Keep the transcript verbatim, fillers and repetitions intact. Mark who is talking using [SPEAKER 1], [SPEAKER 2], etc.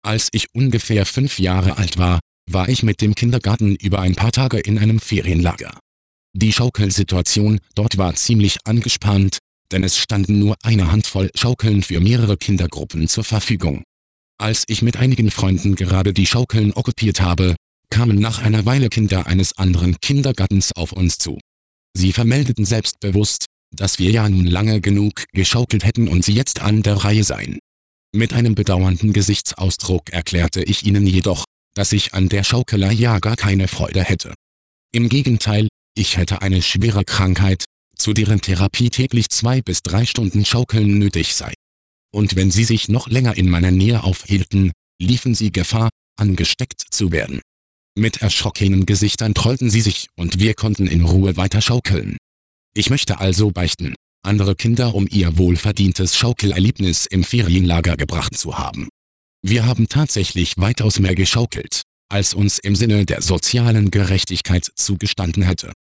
[SPEAKER 1] Als ich ungefähr fünf Jahre alt war, war ich mit dem Kindergarten über ein paar Tage in einem Ferienlager. Die Schaukelsituation dort war ziemlich angespannt, denn es standen nur eine Handvoll Schaukeln für mehrere Kindergruppen zur Verfügung. Als ich mit einigen Freunden gerade die Schaukeln okkupiert habe, kamen nach einer Weile Kinder eines anderen Kindergartens auf uns zu. Sie vermeldeten selbstbewusst, dass wir ja nun lange genug geschaukelt hätten und sie jetzt an der Reihe seien. Mit einem bedauernden Gesichtsausdruck erklärte ich ihnen jedoch, dass ich an der Schaukelei ja gar keine Freude hätte. Im Gegenteil, ich hätte eine schwere Krankheit, zu deren Therapie täglich zwei bis drei Stunden Schaukeln nötig sei. Und wenn sie sich noch länger in meiner Nähe aufhielten, liefen sie Gefahr, angesteckt zu werden. Mit erschrockenen Gesichtern trollten sie sich und wir konnten in Ruhe weiter schaukeln. Ich möchte also beichten, andere Kinder um ihr wohlverdientes Schaukelerlebnis im Ferienlager gebracht zu haben. Wir haben tatsächlich weitaus mehr geschaukelt, als uns im Sinne der sozialen Gerechtigkeit zugestanden hätte.